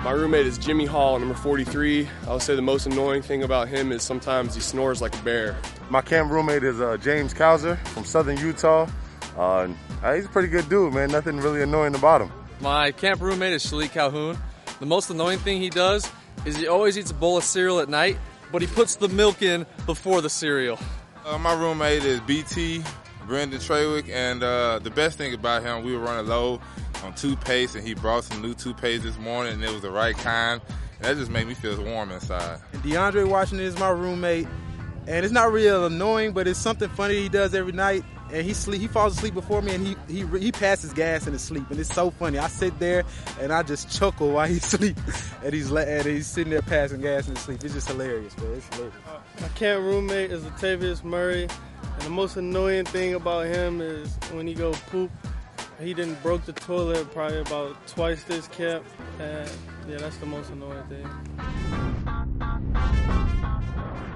My roommate is Jimmy Hall, number 43. I would say the most annoying thing about him is sometimes he snores like a bear. My camp roommate is James Kauser from Southern Utah. He's a pretty good dude, man. Nothing really annoying about him. My camp roommate is Shalik Calhoun. The most annoying thing he does is he always eats a bowl of cereal at night, but he puts the milk in before the cereal. My roommate is BT, Brendan Trawick, and the best thing about him, we were running low on toothpaste, and he brought some new toothpaste this morning, and it was the right kind. And that just made me feel warm inside. DeAndre Washington is my roommate, and it's not real annoying, but it's something funny he does every night. And he falls asleep before me, and he passes gas in his sleep, and it's so funny. I sit there and I just chuckle while he's asleep, and he's sitting there passing gas in his sleep. It's just hilarious, man. It's hilarious. My camp roommate is Latavius Murray, and the most annoying thing about him is when he go poop. He didn't broke the toilet probably about twice this camp, and yeah, that's the most annoying thing.